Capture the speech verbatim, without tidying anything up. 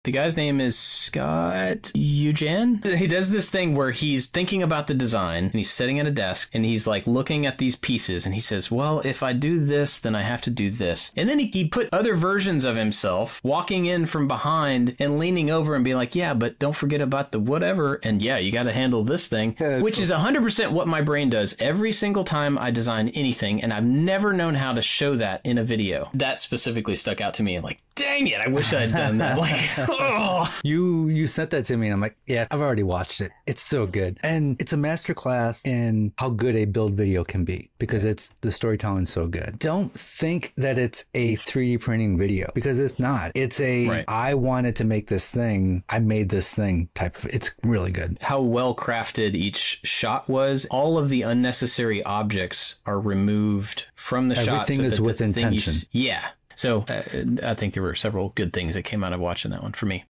The guy's name is Scott Eugen. He does this thing where he's thinking about the design and he's sitting at a desk and he's like looking at these pieces and he says, well, if I do this, then I have to do this. And then he, he put other versions of himself walking in from behind and leaning over and being like, yeah, but don't forget about the whatever. And yeah, you got to handle this thing, yeah, which cool. is one hundred percent what my brain does every single time I design anything. And I've never known how to show that in a video. That specifically stuck out to me. Like, dang it, I wish I'd done that. Like, oh. You you sent that to me and I'm like, yeah, I've already watched it. It's so good. And it's a masterclass in how good a build video can be because it's the storytelling so good. Don't think that it's a three D printing video because it's not. It's a, right. I wanted to make this thing. I made this thing type of, it's really good. How well crafted each shot was. All of the unnecessary objects are removed from the shot. Everything so is with intention. You, yeah. So uh, I think there were several good things that came out of watching that one for me.